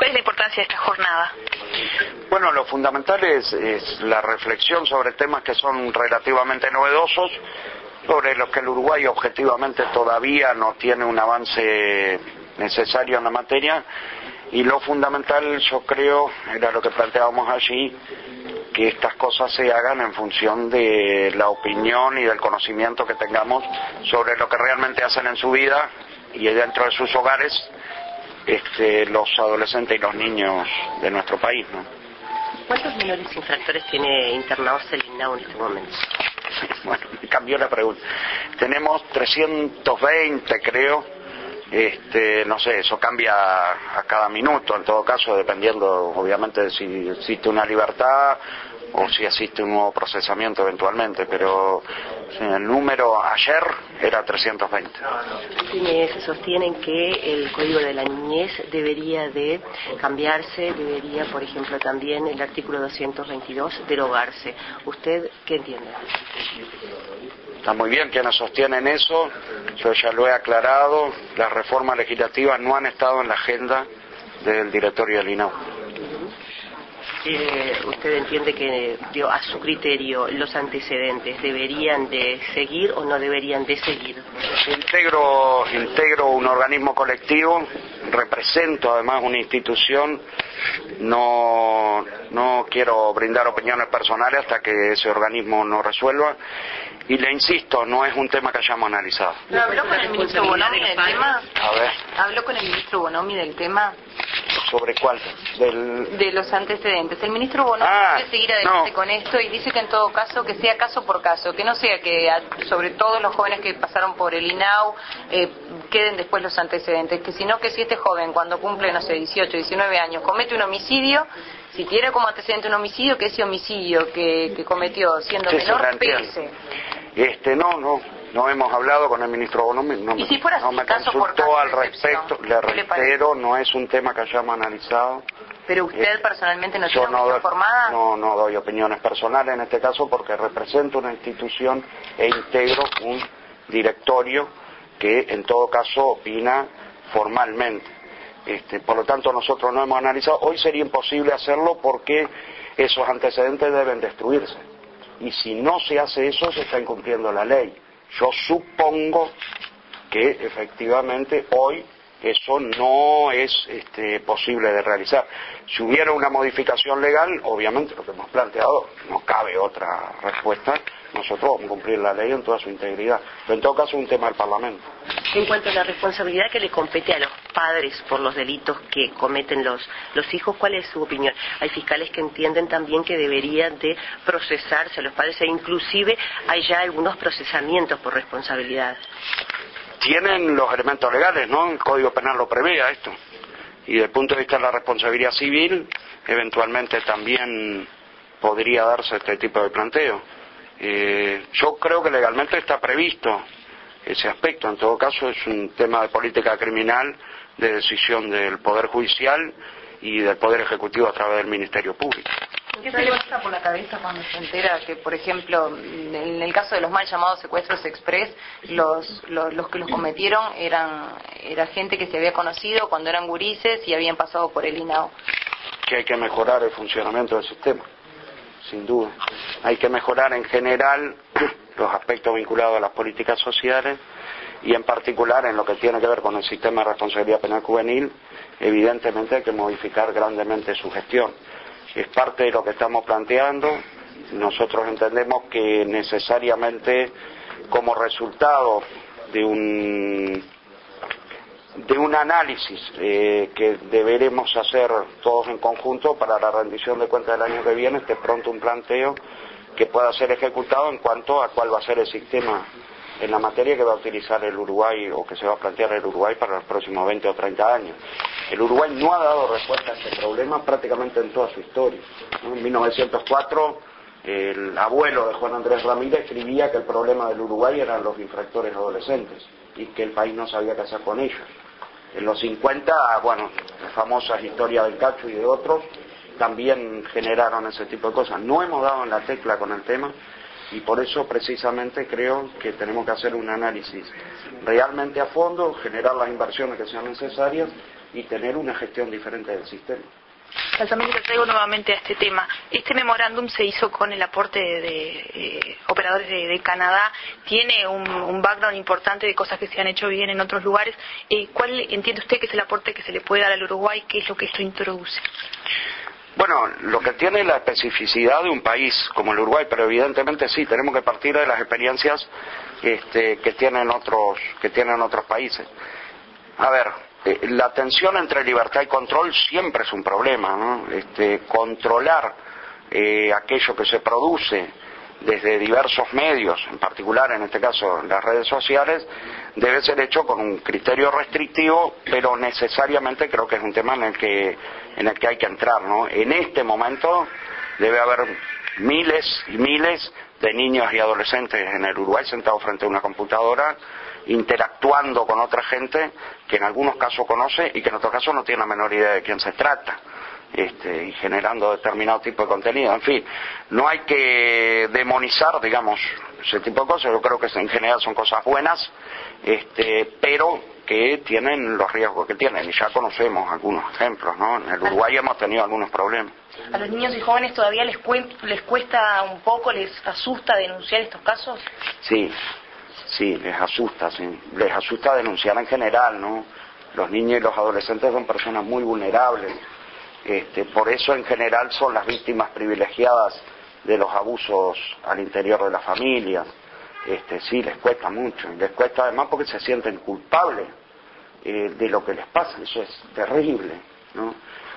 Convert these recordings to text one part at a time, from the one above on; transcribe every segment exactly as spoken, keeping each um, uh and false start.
es la importancia de esta jornada? Bueno, lo fundamental es, es la reflexión sobre temas que son relativamente novedosos, sobre los que el Uruguay objetivamente todavía no tiene un avance necesario en la materia, y lo fundamental, yo creo, era lo que planteábamos allí, que estas cosas se hagan en función de la opinión y del conocimiento que tengamos sobre lo que realmente hacen en su vida y dentro de sus hogares este, los adolescentes y los niños de nuestro país, ¿no? ¿Cuántos menores infractores tiene internados el I N A U en este momento? Bueno, cambió la pregunta. Tenemos trescientos veinte, creo. Este, no sé, eso cambia a cada minuto, en todo caso, dependiendo, obviamente, de si existe una libertad o si existe un nuevo procesamiento eventualmente, pero el número ayer era trescientos veinte. Quienes sostienen que el Código de la Niñez debería de cambiarse, debería, por ejemplo, también el artículo doscientos veintidós derogarse. ¿Usted qué entiende? Está muy bien quienes sostienen eso, yo ya lo he aclarado, las reformas legislativas no han estado en la agenda del directorio del I N A U. Eh, ¿Usted entiende que, digo, a su criterio, los antecedentes deberían de seguir o no deberían de seguir? Integro, integro un organismo colectivo, represento además una institución, no, no quiero brindar opiniones personales hasta que ese organismo no resuelva. Y le insisto, no es un tema que hayamos analizado. ¿Pero habló con el ministro Bonomi del tema? A ver. ¿Habló con el ministro Bonomi del tema? ¿Sobre cuál? Del... De los antecedentes. El ministro Bonomi ah, quiere seguir adelante no. con esto y dice que en todo caso, que sea caso por caso, que no sea que a, sobre todo los jóvenes que pasaron por el I N A U eh, queden después los antecedentes, que sino que si este joven cuando cumple, no sé, dieciocho, diecinueve años, comete un homicidio, si tiene como antecedente un homicidio, que ese homicidio que, que cometió siendo sí, menor pese. Este, no, no, no hemos hablado con el ministro Bonomi, no, ¿Y si fuera no me caso por consultó caso al de excepción? respecto, le reitero, no es un tema que hayamos analizado. ¿Pero usted eh, personalmente no tiene no opinión doy, formada? No, no doy opiniones personales en este caso porque represento una institución e integro un directorio que en todo caso opina formalmente. Este, por lo tanto nosotros no hemos analizado, hoy sería imposible hacerlo porque esos antecedentes deben destruirse. Y si no se hace eso, se está incumpliendo la ley. Yo supongo que efectivamente hoy eso no es este, posible de realizar. Si hubiera una modificación legal, obviamente lo que hemos planteado, no cabe otra respuesta, nosotros vamos a cumplir la ley en toda su integridad. Pero en todo caso es un tema del Parlamento. En cuanto a la responsabilidad que le compete a los padres por los delitos que cometen los, los hijos, ¿cuál es su opinión? Hay fiscales que entienden también que deberían de procesarse a los padres e inclusive hay ya algunos procesamientos por responsabilidad. Tienen los elementos legales, ¿no? El Código Penal lo prevé a esto. Y desde el punto de vista de la responsabilidad civil, eventualmente también podría darse este tipo de planteo. Eh, yo creo que legalmente está previsto ese aspecto. En todo caso es un tema de política criminal, de decisión del Poder Judicial y del Poder Ejecutivo a través del Ministerio Público. ¿Qué se le pasa por la cabeza cuando se entera que, por ejemplo, en el caso de los mal llamados secuestros express, los, los, los que los cometieron eran era gente que se había conocido cuando eran gurises y habían pasado por el I N A U? Que hay que mejorar el funcionamiento del sistema, sin duda. Hay que mejorar en general los aspectos vinculados a las políticas sociales y en particular en lo que tiene que ver con el sistema de responsabilidad penal juvenil. Evidentemente hay que modificar grandemente su gestión. Es parte de lo que estamos planteando. Nosotros entendemos que necesariamente como resultado de un de un análisis eh, que deberemos hacer todos en conjunto para la rendición de cuentas del año que viene, esté pronto un planteo que pueda ser ejecutado en cuanto a cuál va a ser el sistema en la materia que va a utilizar el Uruguay o que se va a plantear el Uruguay para los próximos veinte o treinta años. El Uruguay no ha dado respuesta a este problema prácticamente en toda su historia. En mil novecientos cuatro el abuelo de Juan Andrés Ramírez escribía que el problema del Uruguay eran los infractores adolescentes y que el país no sabía qué hacer con ellos. En los cincuenta, bueno, las famosas historias del Cacho y de otros también generaron ese tipo de cosas. No hemos dado en la tecla con el tema y por eso precisamente creo que tenemos que hacer un análisis realmente a fondo, generar las inversiones que sean necesarias y tener una gestión diferente del sistema. También te traigo nuevamente a este tema. Este memorándum se hizo con el aporte de, de eh, operadores de, de Canadá. Tiene un, un background importante de cosas que se han hecho bien en otros lugares. Eh, ¿Cuál entiende usted que es el aporte que se le puede dar al Uruguay? ¿Qué es lo que esto introduce? Bueno, lo que tiene la especificidad de un país como el Uruguay, pero evidentemente sí, tenemos que partir de las experiencias este, que tienen otros, que tienen otros países. A ver, eh, la tensión entre libertad y control siempre es un problema, ¿no? Este, controlar eh, aquello que se produce desde diversos medios, en particular en este caso las redes sociales, debe ser hecho con un criterio restrictivo, pero necesariamente creo que es un tema en el que en el que hay que entrar, ¿no? En este momento debe haber miles y miles de niños y adolescentes en el Uruguay sentados frente a una computadora, interactuando con otra gente que en algunos casos conoce y que en otros casos no tiene la menor idea de quién se trata. Este, y generando determinado tipo de contenido. En fin, no hay que demonizar, digamos, ese tipo de cosas. Yo creo que en general son cosas buenas, este, pero que tienen los riesgos que tienen, y ya conocemos algunos ejemplos, ¿no? En el Uruguay hemos tenido algunos problemas. ¿A los niños y jóvenes todavía les, cuen- les cuesta un poco, les asusta denunciar estos casos? Sí, sí, les asusta, sí. Les asusta denunciar en general, ¿no? Los niños y los adolescentes son personas muy vulnerables. Este, por eso en general son las víctimas privilegiadas de los abusos al interior de la familia. Este, sí, les cuesta mucho, les cuesta además porque se sienten culpables eh, de lo que les pasa, eso es terrible, ¿no?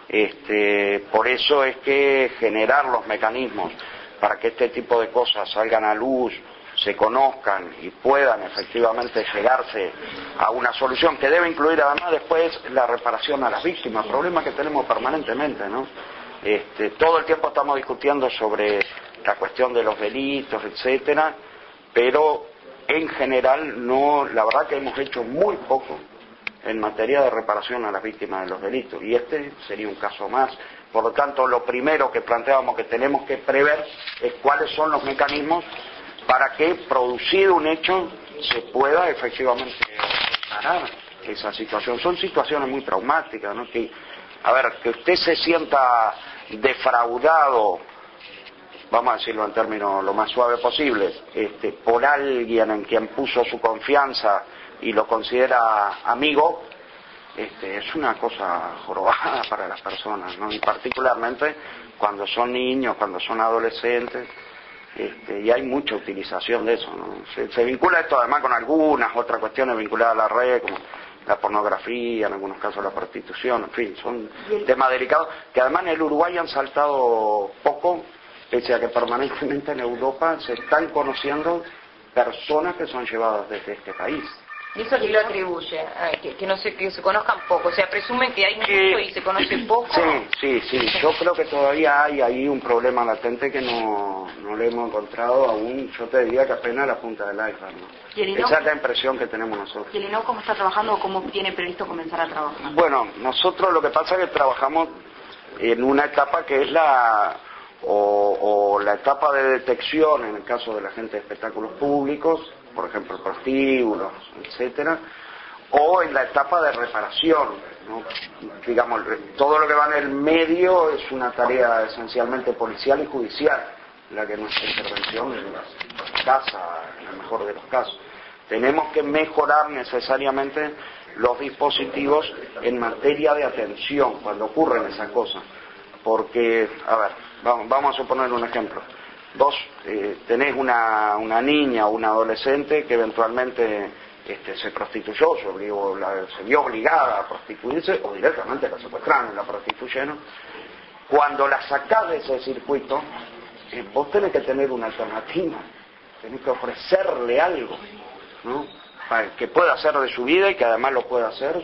Este, por eso es que generar los mecanismos para que este tipo de cosas salgan a luz, se conozcan y puedan efectivamente llegarse a una solución que debe incluir además después la reparación a las víctimas, problema que tenemos permanentemente, ¿no? Este, todo el tiempo estamos discutiendo sobre la cuestión de los delitos, etcétera, pero en general no, la verdad que hemos hecho muy poco en materia de reparación a las víctimas de los delitos, y este sería un caso más. Por lo tanto, lo primero que planteábamos que tenemos que prever es cuáles son los mecanismos para que, producido un hecho, se pueda efectivamente reparar esa situación. Son situaciones muy traumáticas, ¿no? Que, a ver, que usted se sienta defraudado, vamos a decirlo en términos lo más suave posible, este, por alguien en quien puso su confianza y lo considera amigo, este, es una cosa jorobada para las personas, ¿no? Y particularmente cuando son niños, cuando son adolescentes. Este, y hay mucha utilización de eso, ¿no? Se, se vincula esto además con algunas otras cuestiones vinculadas a la red, como la pornografía, en algunos casos la prostitución, en fin, son temas delicados que además en el Uruguay han saltado poco, pese a que permanentemente en Europa se están conociendo personas que son llevadas desde este país. ¿Y eso qué lo atribuye? Ay, que, que no sé, que se conozcan poco, o sea, presumen que hay mucho Eh, y se conoce poco. Sí, sí, sí, yo creo que todavía hay ahí un problema latente que no, no le hemos encontrado aún, yo te diría que apenas la punta del iceberg, ¿no? ¿Y el I N O? Esa es la impresión que tenemos nosotros. ¿Y el I N O cómo está trabajando o cómo tiene previsto comenzar a trabajar? Bueno, nosotros lo que pasa es que trabajamos en una etapa que es la o, o la etapa de detección en el caso de la gente de espectáculos públicos, por ejemplo prostíbulos, etcétera, o en la etapa de reparación, ¿no? Digamos, todo lo que va en el medio es una tarea esencialmente policial y judicial, la que nuestra intervención es escasa en el mejor de los casos. Tenemos que mejorar necesariamente los dispositivos en materia de atención cuando ocurren esas cosas, porque, a ver, vamos, vamos a suponer un ejemplo. Vos eh, tenés una, una niña o una adolescente que eventualmente este, se prostituyó, se, obligó, la, se vio obligada a prostituirse o directamente la secuestraron y la prostituyeron. Cuando la sacás de ese circuito, eh, vos tenés que tener una alternativa, tenés que ofrecerle algo, ¿no? Para que pueda hacer de su vida y que además lo pueda hacer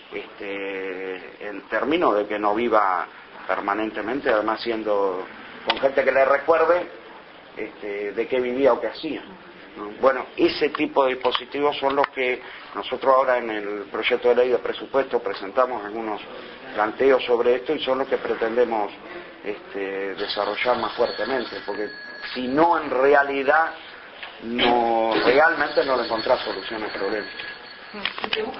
este, en términos de que no viva permanentemente, además siendo con gente que le recuerde Este, de qué vivía o qué hacía, ¿no? Bueno, ese tipo de dispositivos son los que nosotros ahora en el proyecto de ley de presupuesto presentamos algunos planteos sobre esto y son los que pretendemos este, desarrollar más fuertemente, porque si no, en realidad no realmente no le encontrás solución al problema.